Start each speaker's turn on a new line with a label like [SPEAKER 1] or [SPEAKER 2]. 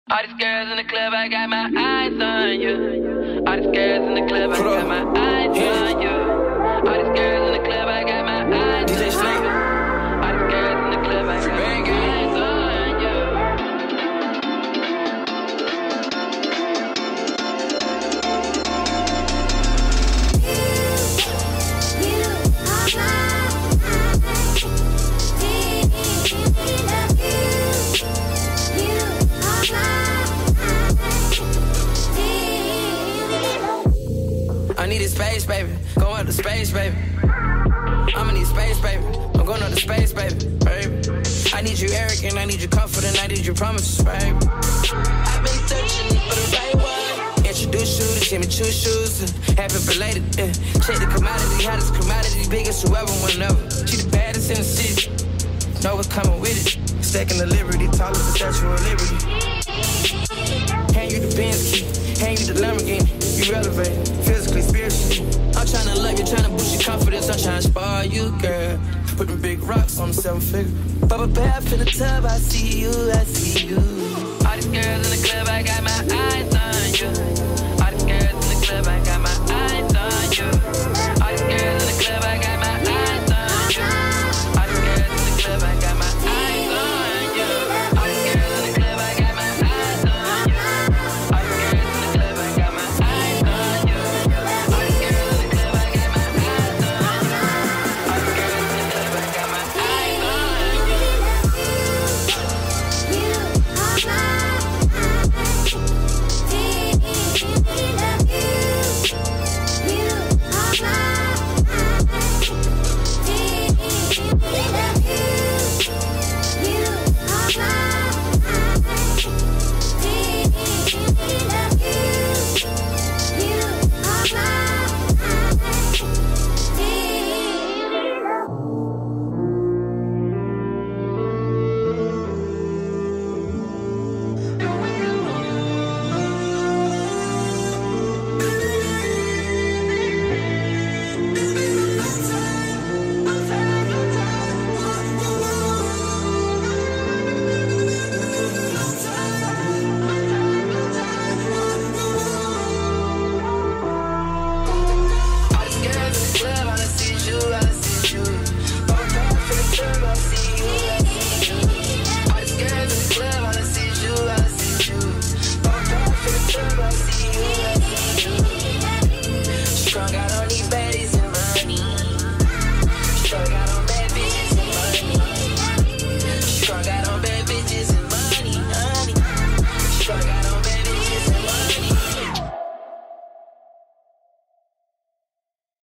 [SPEAKER 1] All these girls in the club, I got my eyes on you. All these girls in the club, I got my eyes on you. All these girls in the club, I got my eyes on you. All these girls in the club, I got my eyes on you.
[SPEAKER 2] I need a space, baby. Go up to space, baby. I'ma need space, baby. I'm going up to space, baby. I need you arrogant, I need you confident, I need you promises, baby. I've been searching for the right one. Introduce you to Jimmy Choo shoes. Happy belated, check the commodity, hottest commodity, biggest whoever, whenever. She the baddest in the city. Know what's coming with it. Stacking the liberty, tallest the Statue of Liberty. Hand you the Benz key, hand you the Lamborghini. You elevated, physically, spiritually. I'm tryna love you, tryna boost your confidence. I'm tryna spoil you, girl. Put them big rocks on the 7 figure. Bubble bath in the tub, I see you, I see you.